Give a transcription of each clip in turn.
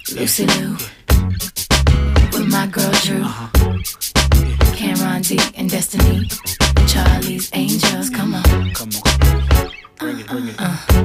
Lucy Lou, with my girl Drew, Cameron D and Destiny, Charlie's Angels. Come on, bring it.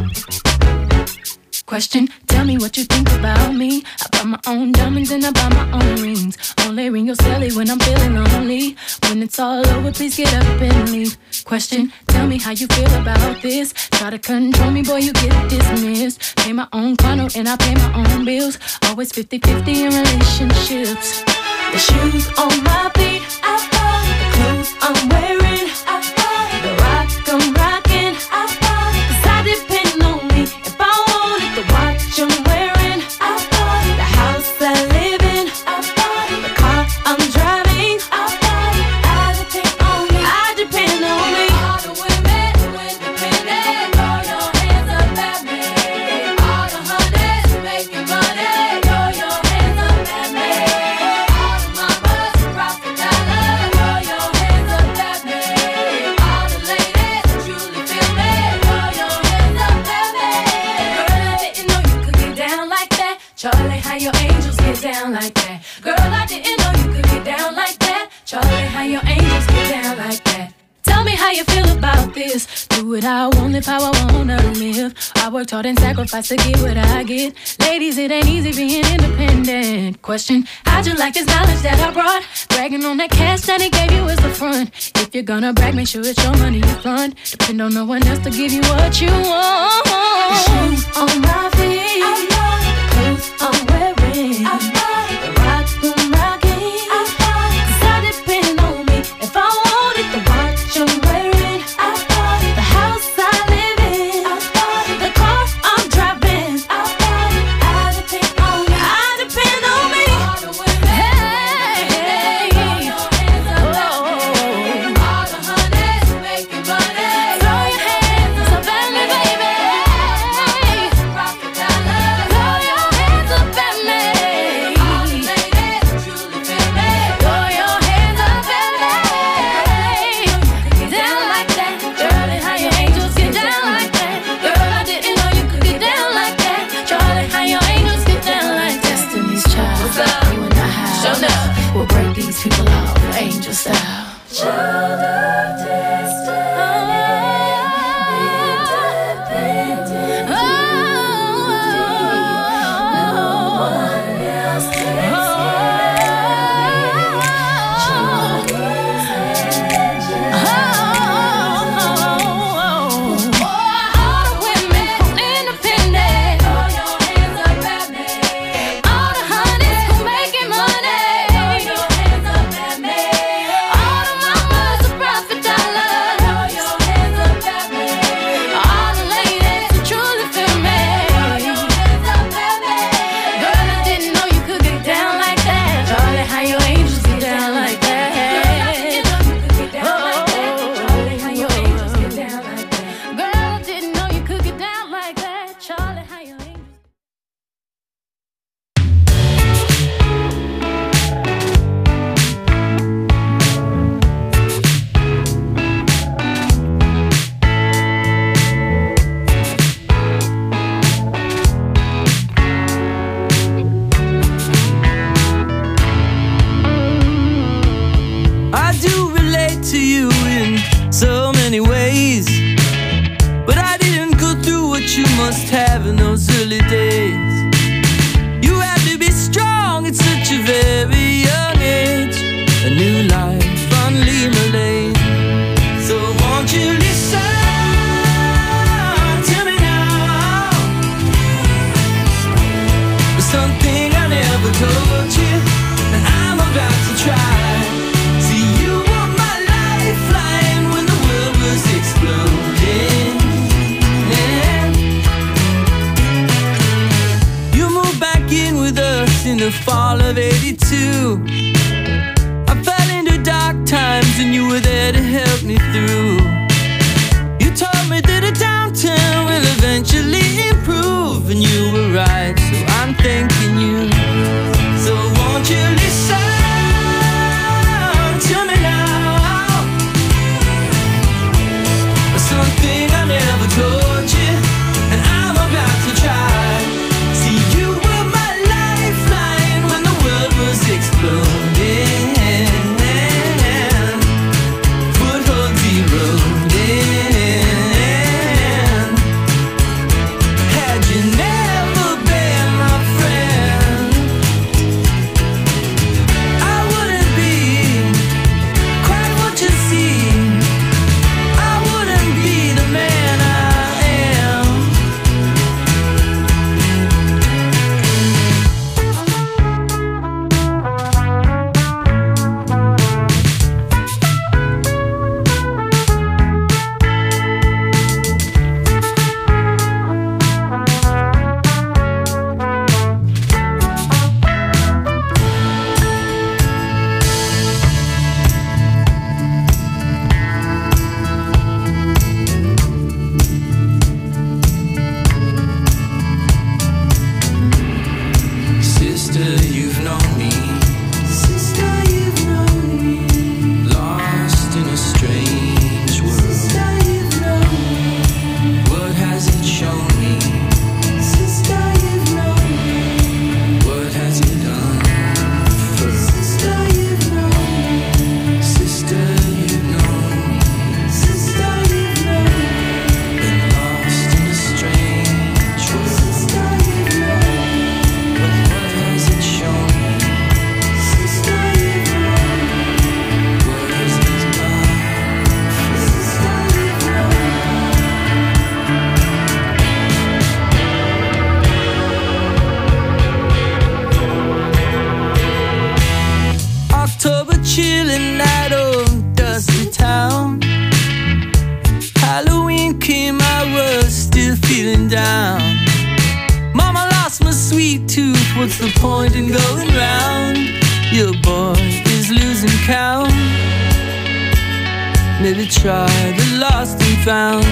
Question, tell me what you think about me. I buy my own diamonds and I buy my own rings. Only ring your celly when I'm feeling lonely. When it's all over, please get up and leave. Question, tell me how you feel about this. Try to control me, boy, you get dismissed. Pay my own condo and I pay my own bills. Always 50-50 in relationships. The shoes on my feet, I bought. The clothes I'm wearing, I bought. The rock I'm rocking, I bought. 'Cause I depend on me. If I wanted the watch I'm wearing, I bought. The house I live in, I bought. The car I'm driving, I bought. I depend on me. I depend on me. All the women who independent, throw your hands up at me. All the honeys who making money, throw your hands up at me. All the mamas who rock the dollar, throw your hands up at me. All the ladies who truly feel me, throw your hands up at me. Girl, I didn't know you could get down like that. Charlie, how your angels get down like that. Girl, I didn't know you could get down like that. Charlie, how your angels get down like that. Tell me how you feel about this. Do it how I want, live how I wanna live. I worked hard and sacrificed to get what I get. Ladies, it ain't easy being independent. Question, how'd you like this knowledge that I brought? Bragging on that cash that he gave you is the front. If you're gonna brag, make sure it's your money you fund. Depend on no one else to give you what you want. The shoes on my feet, I bought. The clothes I'm wearing, I bought. The rock I'm rocking, I bought. 'Cause I depend on me. If I wanted the watch I'm wearing, I bought. The house I live in, I bought. The car I'm driving, I bought. I depend on me. I depend on me. All the women, hey, throw your hands up at me. All the honeys who making money, throw your hands up at me, baby. Rock the dollar, throw your hands up at me. All the ladies who truly feel me, throw your hands up at me. Get down like that, Charlie, how your angels get down like that. Girl, I didn't know you could get down like that. Charlie, how your angels get down like that. Destiny's Child, what's up? You and I have, show up. We'll break these people off, angel style. Child of destiny, independent. No one else takes all the women who independent, throw your hands up at me. All the honeys who making money, throw your hands up at me. All the mamas who profit dollar, throw your hands up at me. All the ladies who truly feel me, throw your hands up at me. Girl, I didn't know you could get down like that. Charlie, how your angels get down like that. Charlie, how your angels get down like that. Girl, I didn't know you could get down like that. Charlie, how your angels. I do relate to you in so many ways, but I didn't go through what you must have in those early days. You had to be strong at such a very young age. A new life finally lane. So won't you listen to me now? There's something I never told you that I'm about to try. See, you were my lifeline when the world was exploding. Yeah. You moved back in with us in the fall of '82. I fell into dark times and you were there to help me through. You told me that a downturn will eventually improve, and you were right, so I'm thanking you. So won't you listen to me now? Something I never told you, and I'm about to try. See, you were my life came, I was still feeling down. Mama lost my sweet tooth, what's the point in going round? Your boy is losing count. Maybe try the lost and found.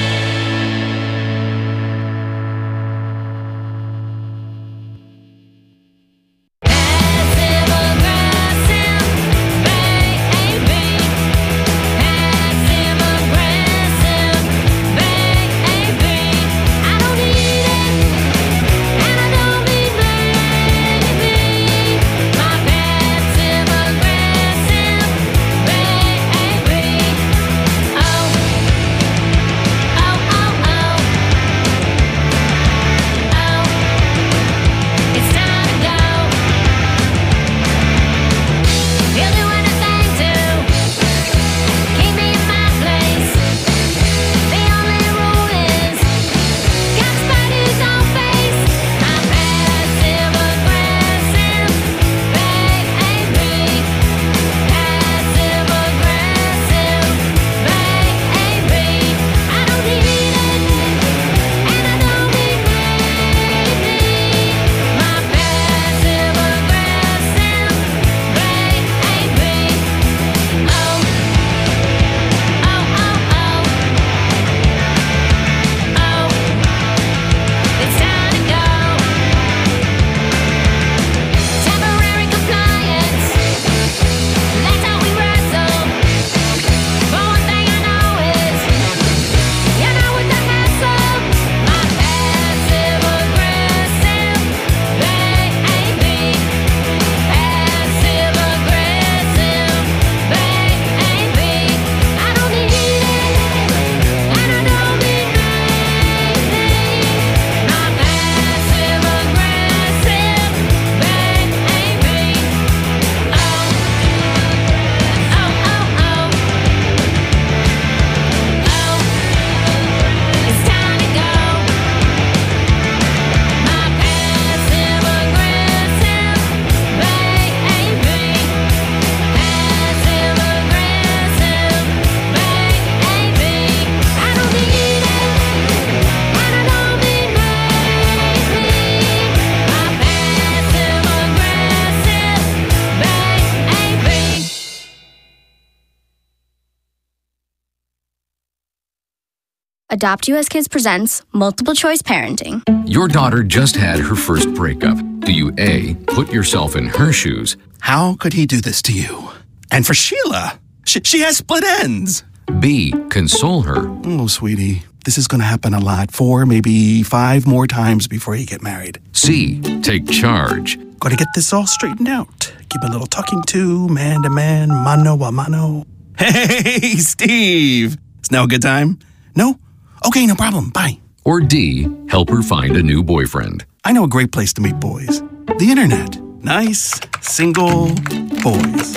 Adopt US Kids presents Multiple Choice Parenting. Your daughter just had her first breakup. Do you A, put yourself in her shoes? How could he do this to you? And for Sheila, she has split ends. B, console her? Oh, sweetie, this is going to happen a lot. 4, maybe 5 more times before you get married. C, take charge? Got to get this all straightened out. Keep a little talking to, man to man, mano a mano. Hey, Steve! Is now a good time? No? Okay, no problem. Bye. Or D, help her find a new boyfriend? I know a great place to meet boys. The internet. Nice, single boys.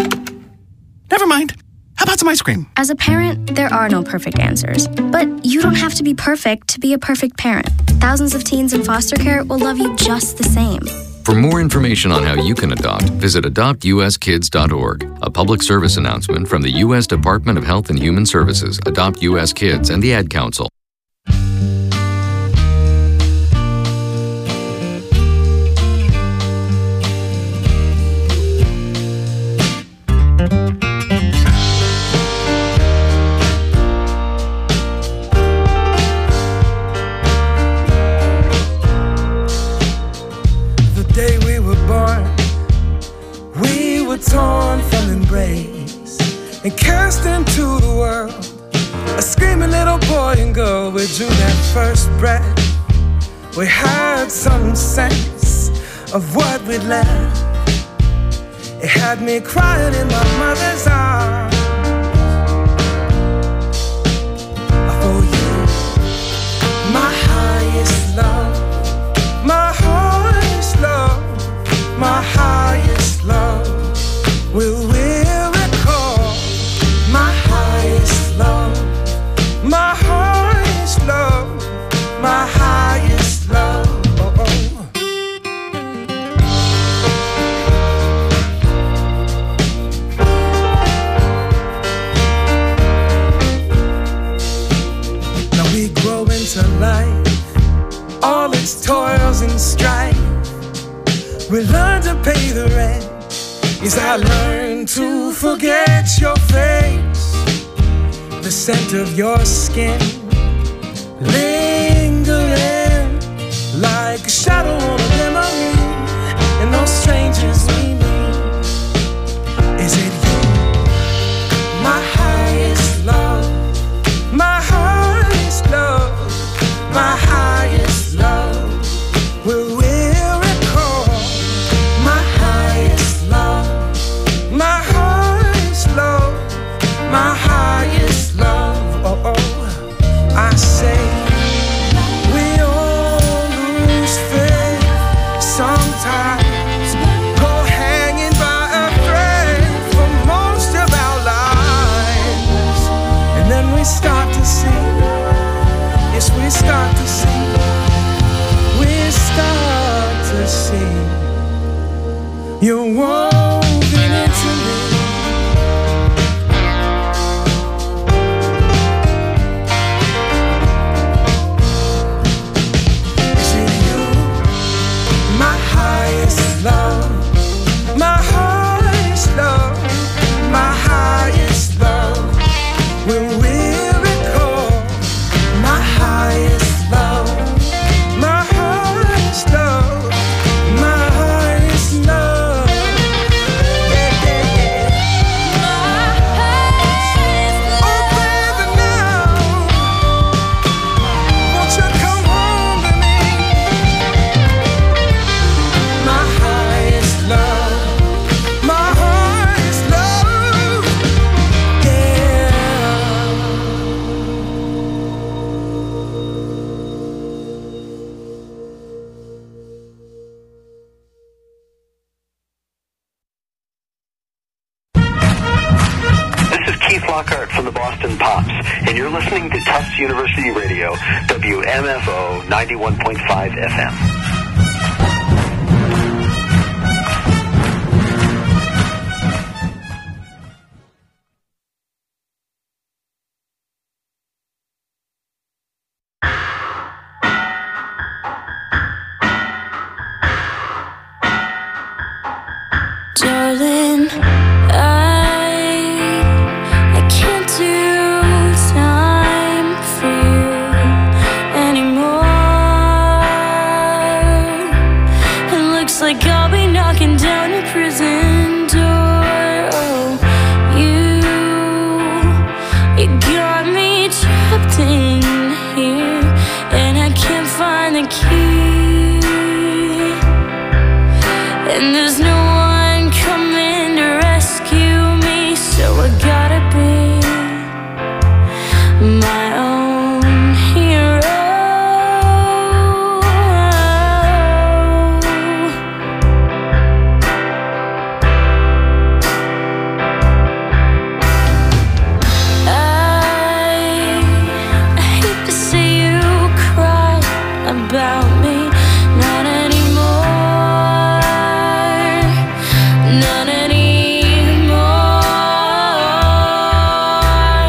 Never mind. How about some ice cream? As a parent, there are no perfect answers. But you don't have to be perfect to be a perfect parent. Thousands of teens in foster care will love you just the same. For more information on how you can adopt, visit adoptuskids.org. A public service announcement from the U.S. Department of Health and Human Services, Adopt U.S. Kids, and the Ad Council. Torn from embrace and cast into the world, a screaming little boy and girl. We drew that first breath. We had some sense of what we'd left. It had me crying in my mother's arms. For you, my highest love, my highest love, my highest love. Will recall my highest love, my highest love, my highest love. into life, all its toils and strife. We learn to pay the rent. Yes, I learned to forget your face, the scent of your skin, lingering like a shadow on a memory, and those strangers we meet. Is it you, my highest love, my highest love, my highest love? Will we recall my highest love, my highest love, my highest love? Oh, oh, I say we all lose faith sometimes, go hanging by a thread for most of our lives, and then we start to see, yes, we start to see, we start to see you're woven into me. Is it you, my highest love, my highest love, my highest love? Will we recall my highest love, my highest love, my highest love? Yeah, yeah, yeah. Oh, baby, now, won't you come home to me? My highest love, my highest love, yeah. This is Keith Lockhart from the Boston Pops, and you're listening to Tufts University Radio, WMFO 91.5 FM. Darling, I can't do time for you anymore. It looks like I'll be knocking down a prison door. Oh, you got me trapped in here, and I can't find the key. And there's no one coming to rescue me, so I gotta be my own hero. I hate to see you cry about me, not anymore, not anymore.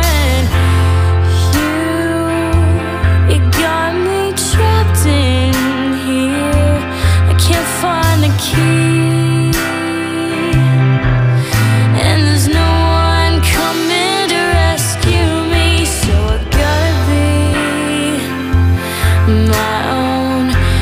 And you got me trapped in here. I can't find the key, and there's no one coming to rescue me, so I gotta be my own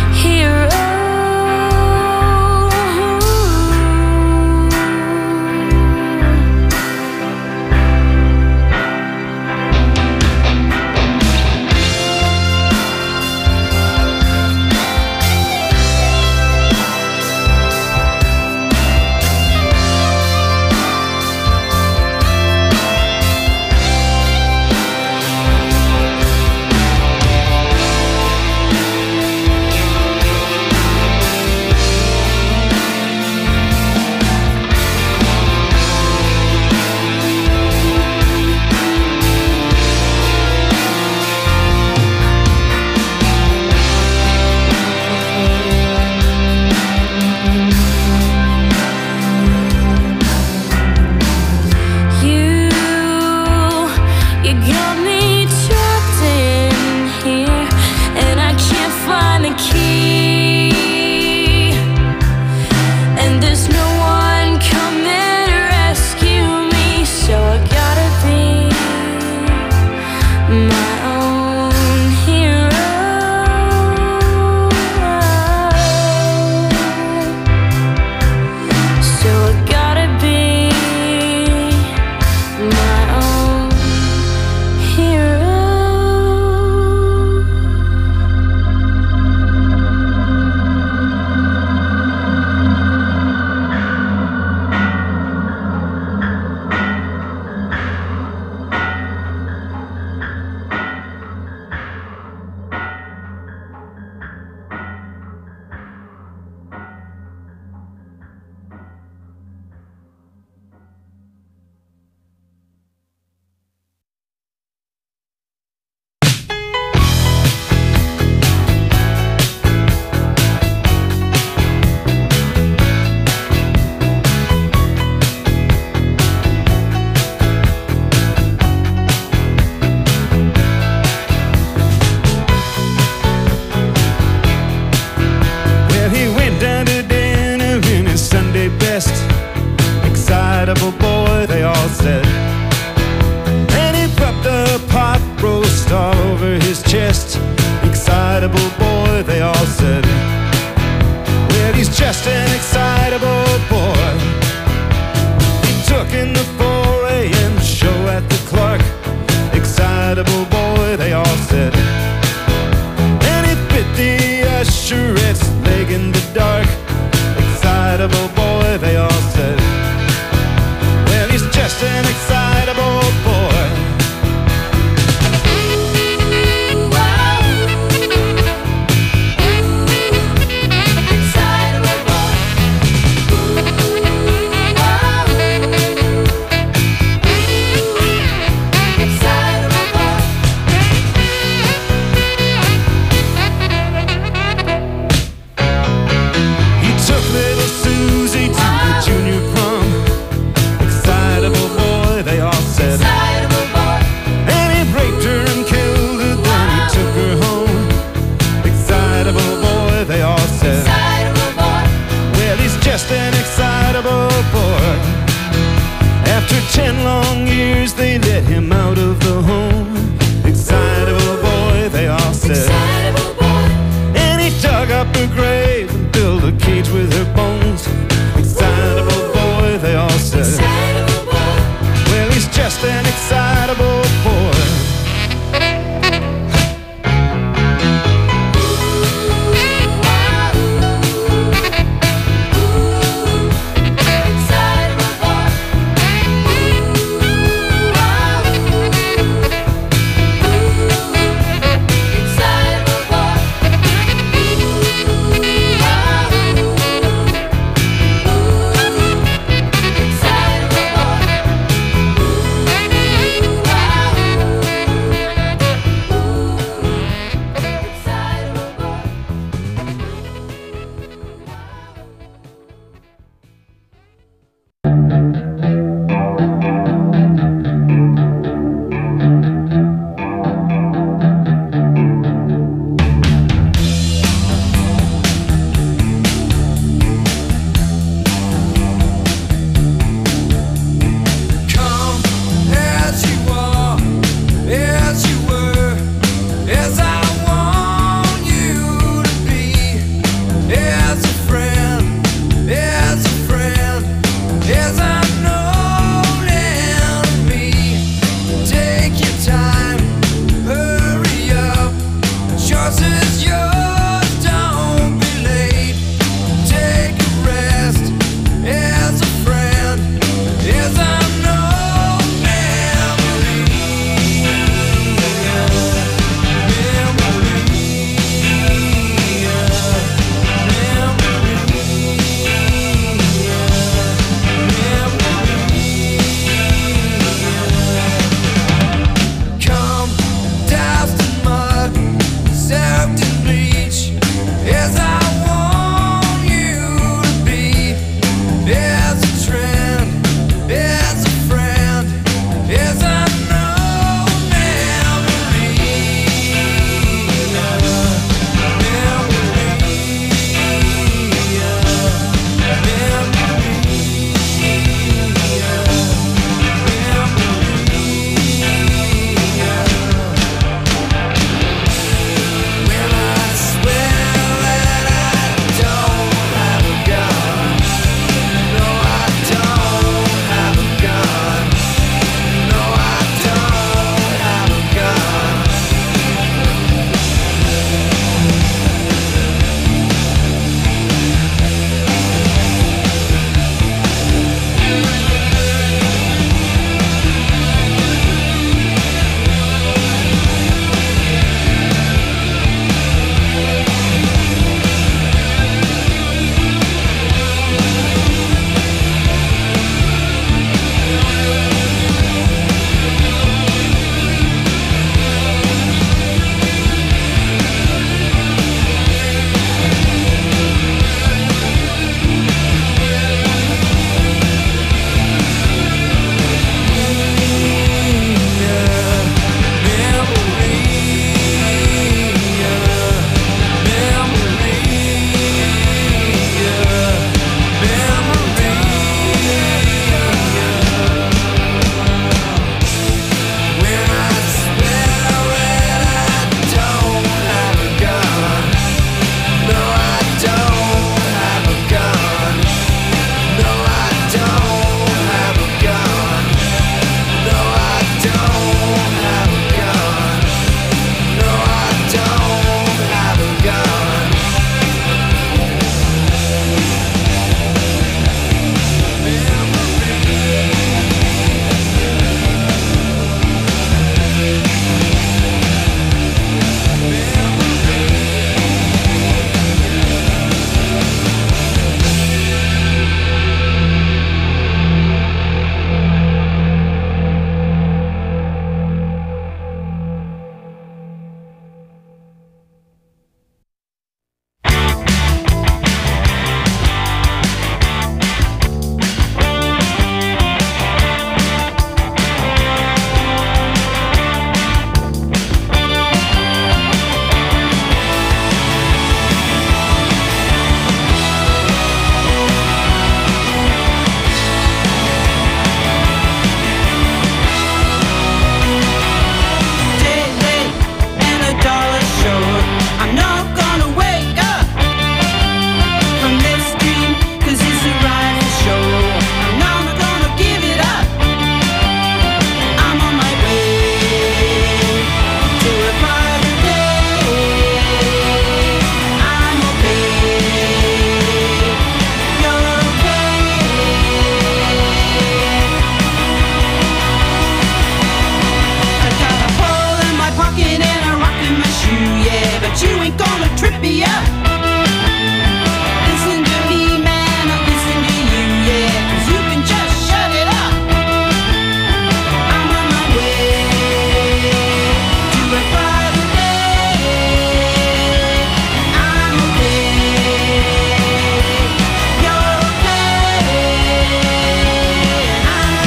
trip me up. Listen to me, man, not listen to you, yeah, 'cause you can just shut it up. I'm on my way to a brighter day. I'm okay, you're okay, I'm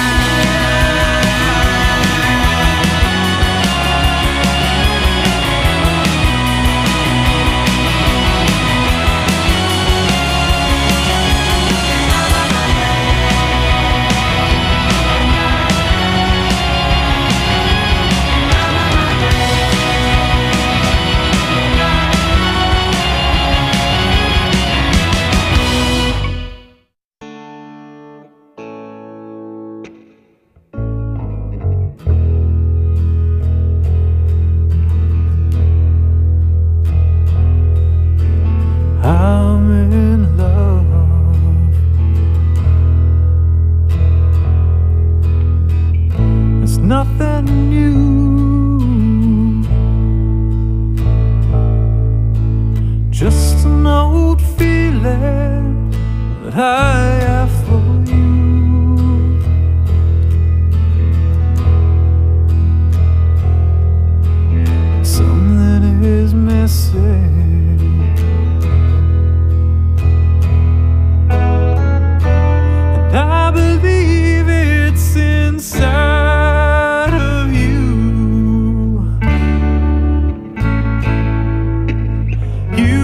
I'm in love. It's nothing new. Just an old feeling that I have for you. Something is missing. I believe it's inside of you. You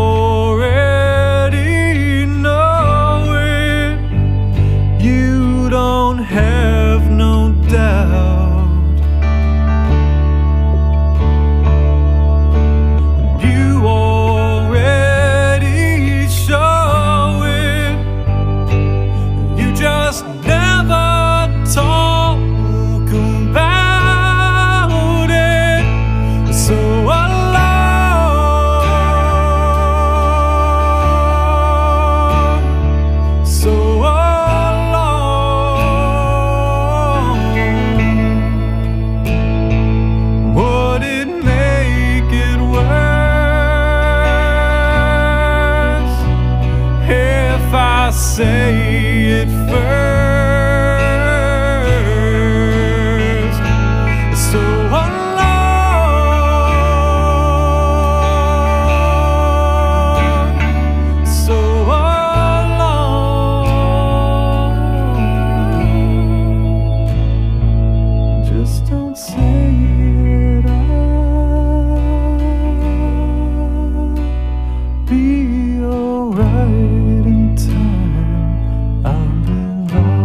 already know it. You don't have no doubt. You already show it. You just never talk about it. So alone, so alone. Would it make it worse if I say it first? So alone, so alone. Just don't say it. I'll be alright in time. I'll be alright.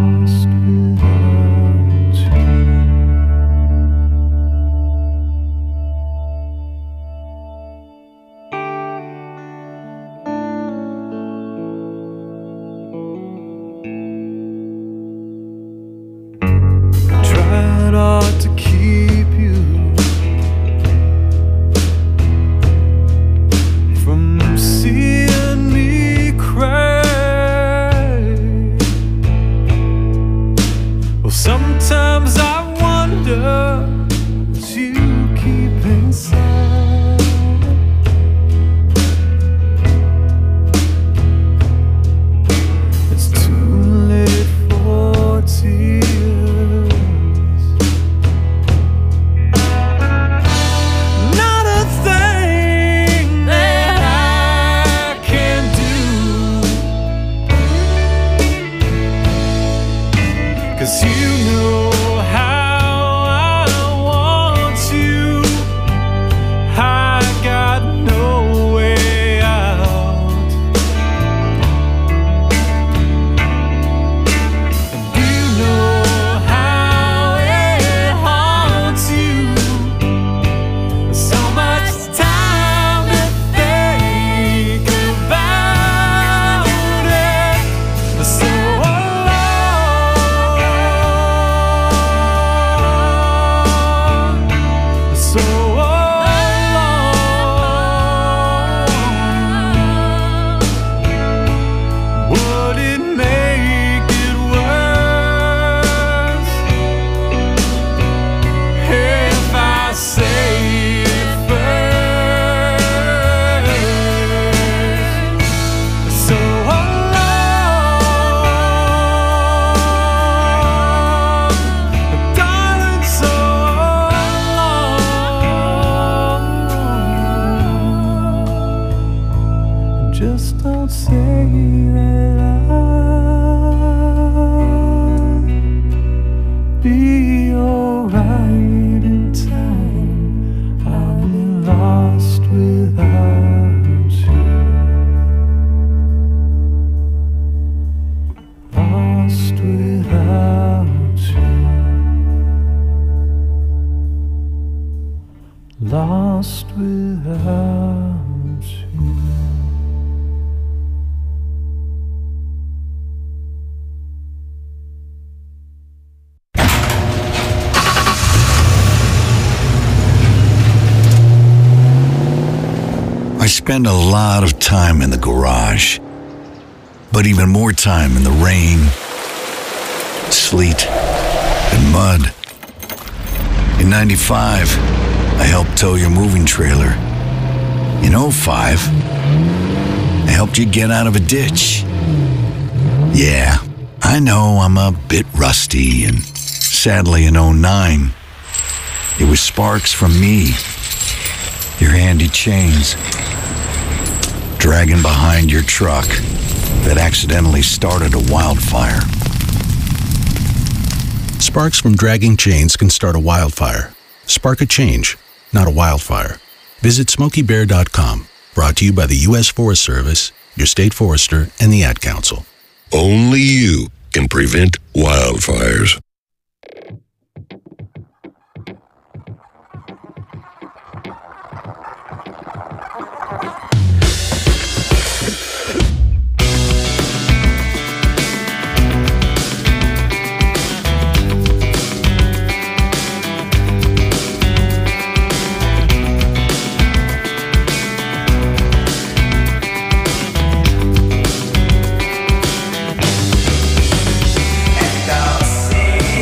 Just don't say that I'll be alright in time. I'll be lost without you. Lost without you. Lost without you. I spend a lot of time in the garage, but even more time in the rain, sleet, and mud. In '95, I helped tow your moving trailer. In '05, I helped you get out of a ditch. Yeah, I know I'm a bit rusty, and sadly in '09, it was sparks from me, your handy chains, dragging behind your truck that accidentally started a wildfire. Sparks from dragging chains can start a wildfire. Spark a change, not a wildfire. Visit SmokeyBear.com. Brought to you by the U.S. Forest Service, your state forester, and the Ad Council. Only you can prevent wildfires. And I'll sing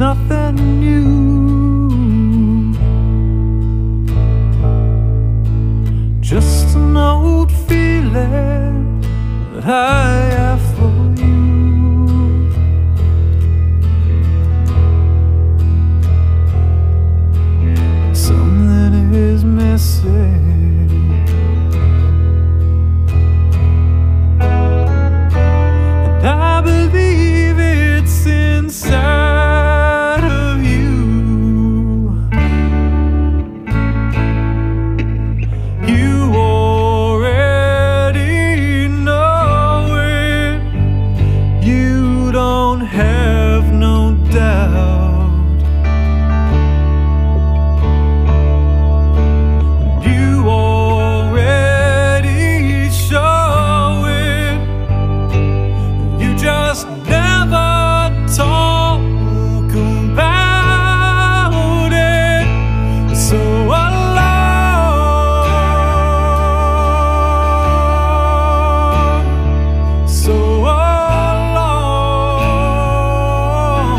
nothing new. Just an old feeling that I have for you. Something is missing. And I believe it's inside of you. You already know it. You don't have no doubt. You already show it. You just never talk about it. So alone, so alone.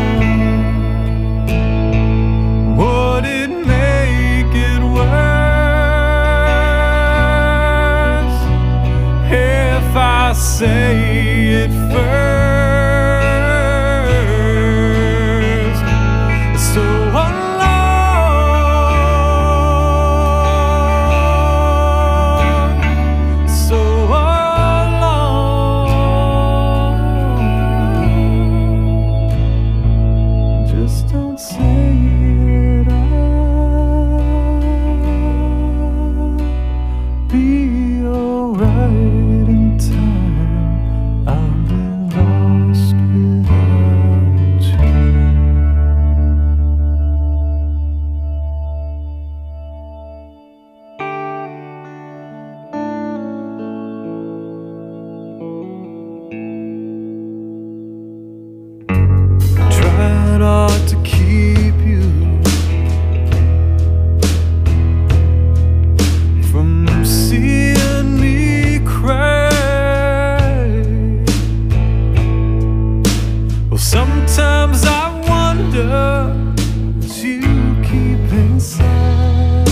Would it make it worse if I say it first? So alone, so alone. Just don't say it. I'll be alright in time. I'll be lost without you. Tried hard to keep you from seeing me cry. Well, sometimes I wonder what you keep inside.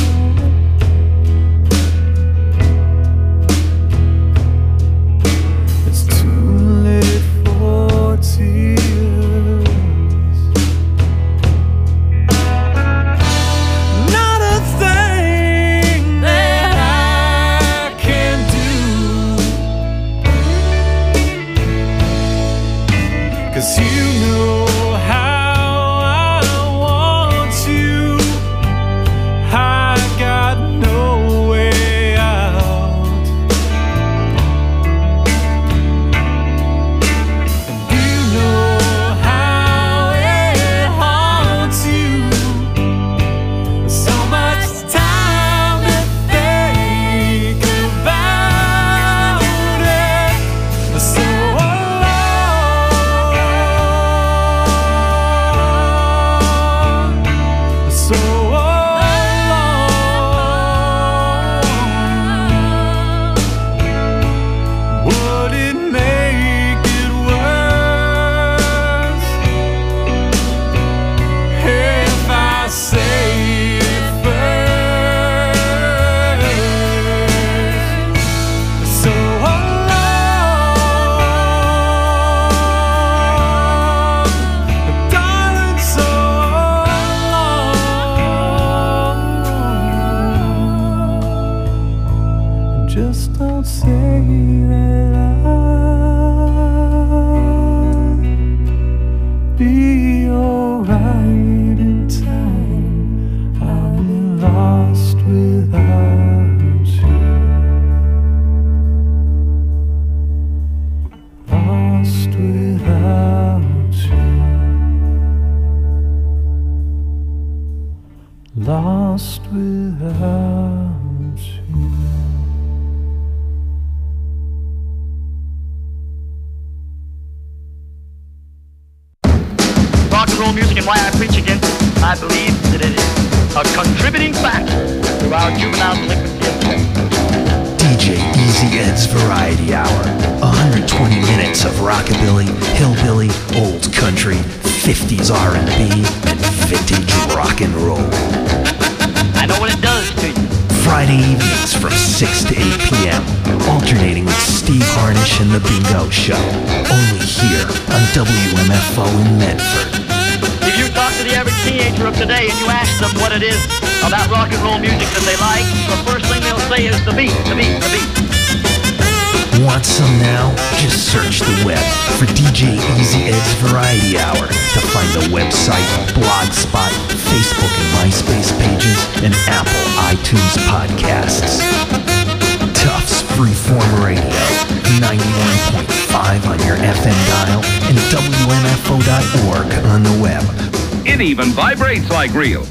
It's too late for tears. Not a thing that I can do, 'cause you know how I want you. I got no way out. And you know how it haunts you. So much time to think about it. So alone, so alone. Would it make it worse if I say it first? So alone, darling, so alone. Just don't say that I'll be alright in time. I'll be lost without you. Lost without you. Lost without you. Rock and roll music and why I preach against it. I believe that it is a contributing factor to our juvenile delinquency. DJ E. Easy Ed's Variety Hour. 120 minutes of rockabilly, hillbilly, old country, 50s R&B, and vintage rock and roll. I know what it does to you. Friday evenings from 6 to 8 p.m. Alternating with Steve Harnish and The Bingo Show. Only here on WMFO in Medford. If you talk to the average teenager of today and you ask them what it is about rock and roll music that they like, the first thing they'll say is the beat, the beat, the beat. Want some now? Just search the web for DJ Easy Ed's Variety Hour to find the website, Blogspot, Facebook and MySpace pages, and Apple iTunes podcasts. Tufts Freeform Radio, 91.5 on your FM dial and WMFO.org on the web. It even vibrates like real.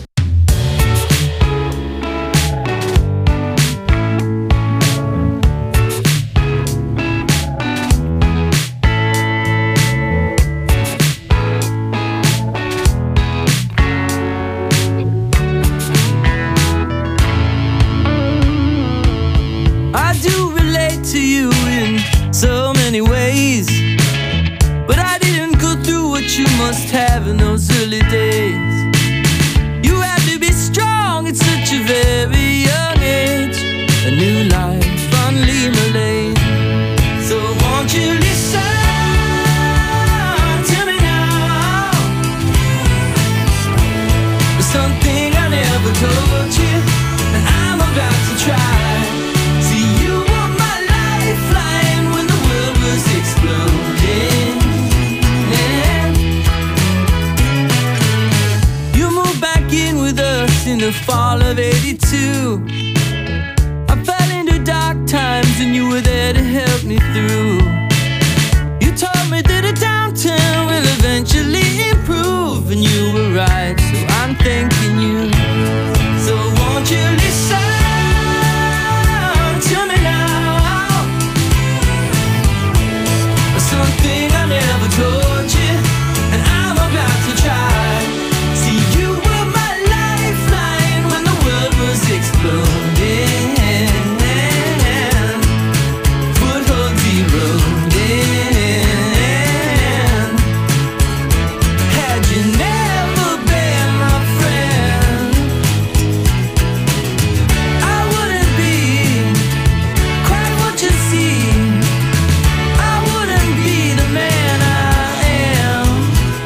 Must have in those early days. You had to be strong at such a very young age. A new life on Lima Lane. So won't you listen to me now? There's something I never told you that I'm about to try. See, you were my lifeline when the world was exploding. In the fall of '82, I fell into dark times and you were there to help me through. You told me that a downturn will eventually improve, and you were right, so I'm thanking you. So won't you listen to me now? Something I never told you, and I'm about to try. See, you were my lifeline when the world was exploding. Footholds eroding. Had you never been my friend, I wouldn't be quite what you see. I wouldn't be the man I am.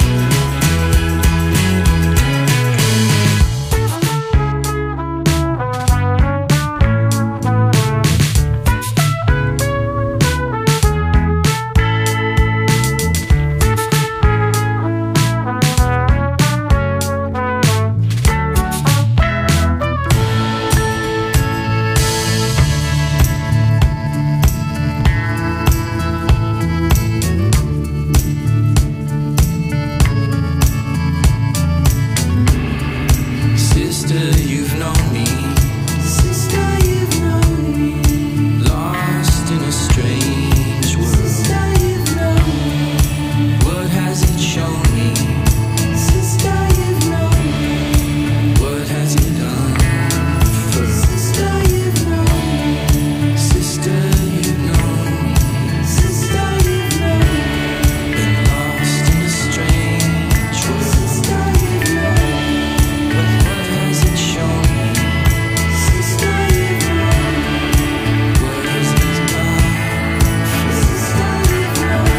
Sister, you've known me. Sister, you've known me. Lost in a strange world. Sister, you've known me. What has it shown me? Sister, you've known me. What has it done for? Sister, you've known me. Sister, you've known me. Sister, you've known me. Been lost in a strange world. Sister, you've known me. What has it shown me? Sister, you've known me. What has it done for? Sister, you've known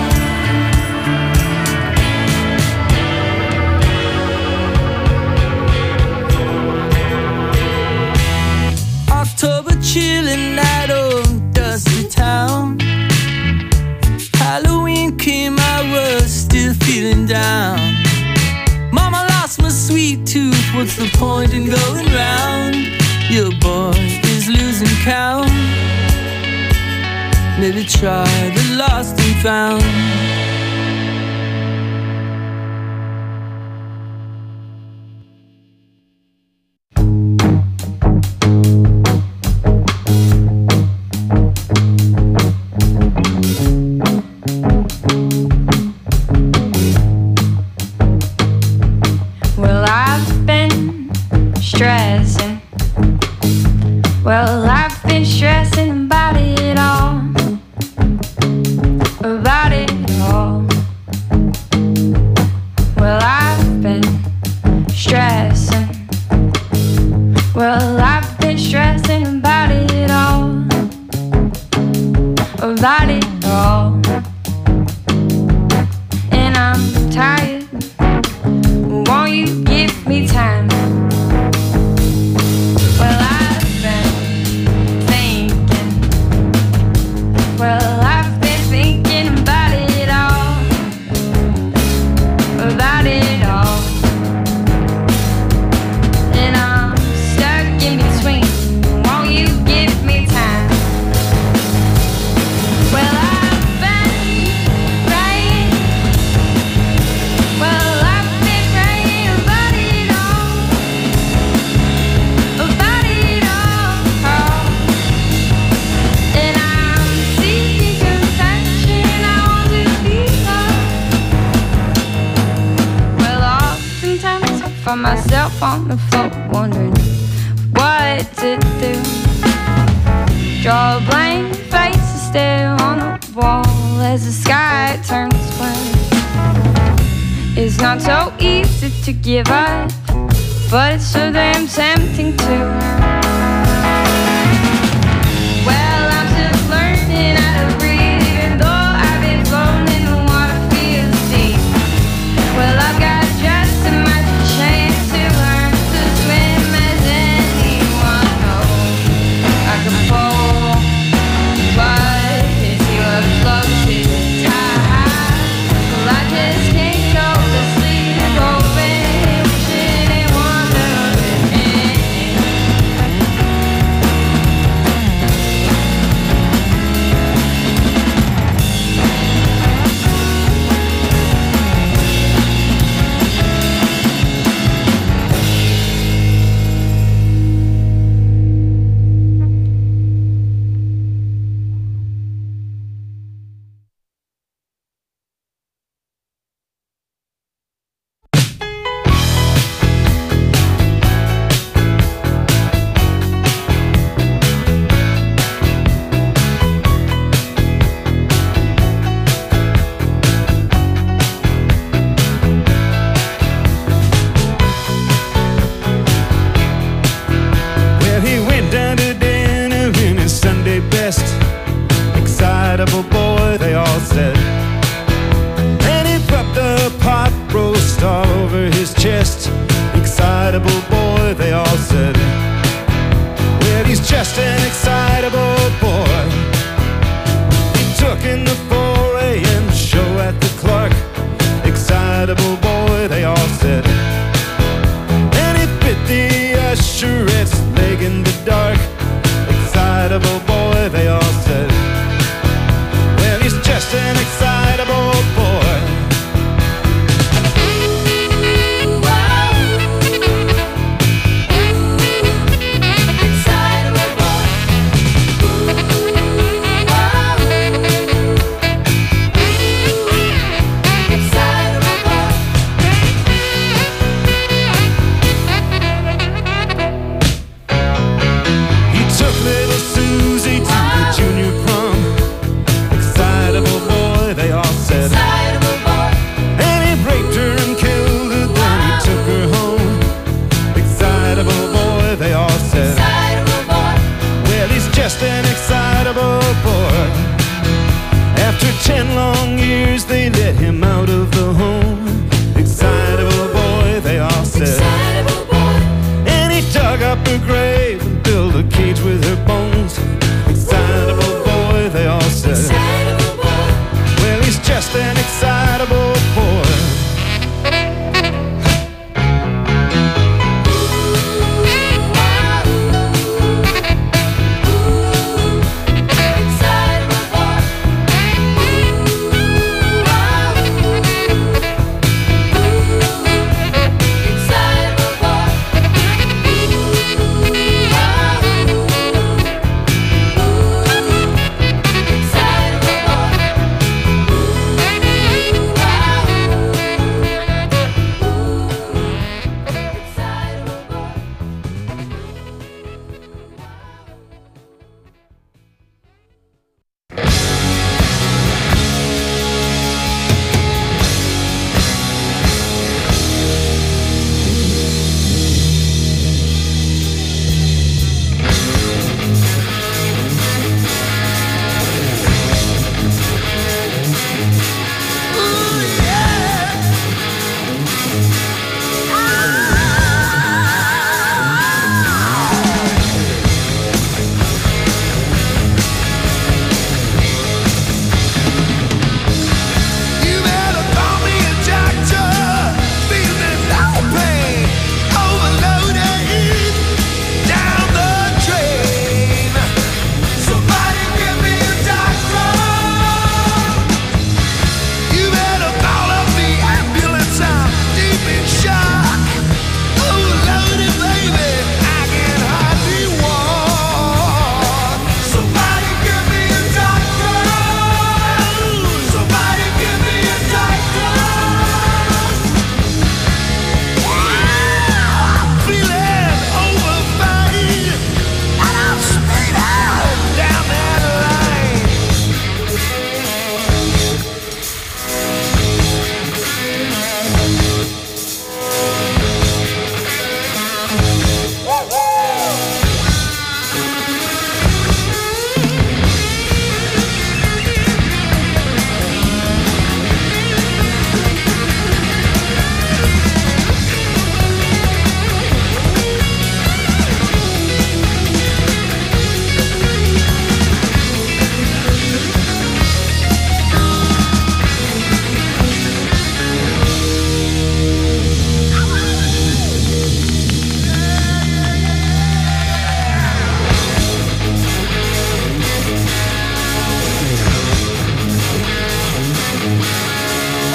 me. October chilling night, old dusty town. Halloween came, I was still feeling down. Mama lost my sweet tooth, what's the point in going round? Your boy is losing count. Maybe try the lost and found. Well, I've been stressing. Well, I've been stressing about it find myself on the floor wondering what to do. Draw a blank face and stare on the wall as the sky turns black. It's not so easy to give up, but it's so damn tempting to. Well, I'm still learning how to breathe, even though I've been floating in the water feels deep. Well, I've got just as much chance to learn to swim as anyone knows. I can fall, but it's your floats in the tide. Well, I just can't go to sleep, hoping, wishing and wondering. Well, he went down to dinner in his Sunday best. Excitable boy, they all said. And he rubbed the pot roast all over his chest. Excitable boy,